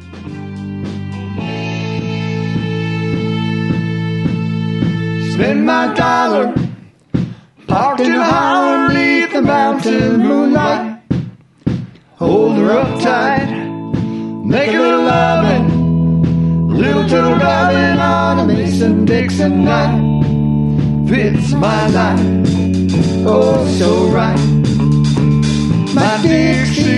Spend my dollar, parked in a hollow underneath the mountain moonlight. Hold her up tight, make a little loving, little turtle driving on a Mason-Dixon night. Fits my life, oh so right. My Dixie